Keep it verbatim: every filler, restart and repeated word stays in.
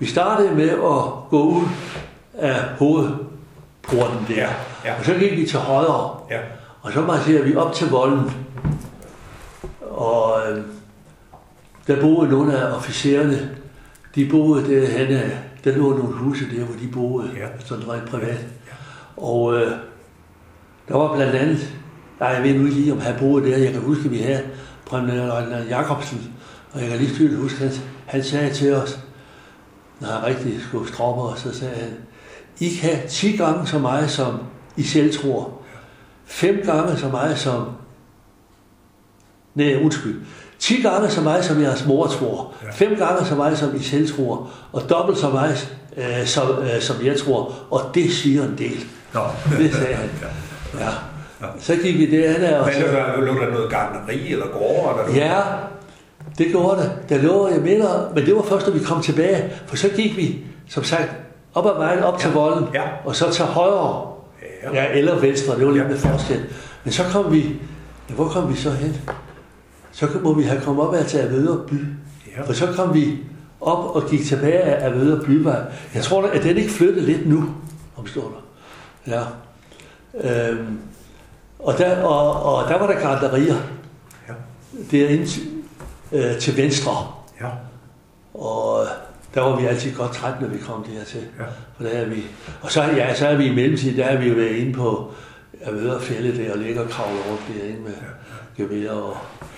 vi startede med at gå ud af hovedporten der, ja. Og så gik vi til højre, ja. Og så marcherer vi op til volden. Og øh, der boede nogle af officererne, de boede derhenne, der lå nogle huse der, hvor de boede, ja. Sådan rent privat. Ja. Og øh, der var blandt andet, nej, jeg ved nu ikke lige, om han boede der, jeg kan huske, at vi havde premierløjtnant Jacobsen, og jeg kan lige tydeligt huske, han, han sagde til os, når han rigtig skulle stroppe os, så sagde han, I kan ti gange så meget, som I selv tror, fem gange så meget, som, nej, undskyld, ti gange så meget, som jeres mor tror, ja. fem gange så meget, som I selv tror, og dobbelt så meget, øh, som, øh, som jeg tror, og det siger en del. Nå. Det sagde han. Ja. Så gik vi derhen og... Men der lå der noget gartneri eller gårde? Eller ja, det gjorde det. Der lå, jeg mener, men det var først, da vi kom tilbage, for så gik vi, som sagt, op ad vejen, op ja. til volden, ja. og så til højre, ja, ja eller venstre, det var lidt ja. med forskel. Men så kom vi, ja, hvor kom vi så hen? Så må vi have kommet op af til Avedøre by, ja. For så kom vi op og gik tilbage af Avedøre byvej. Jeg tror, at den ikke flyttede lidt nu, omstår der. Ja. Øhm, og, der, og, og der var der gartnerier. Ja. Derinde til, øh, til venstre. Ja. Og der var vi altid godt trætte, når vi kom dertil. Ja. For der er vi, og så, ja, så er vi i mellemtiden, der er vi jo været inde på Avedøre Fælde der og ligger og kravler rundt derinde med ja. gevær og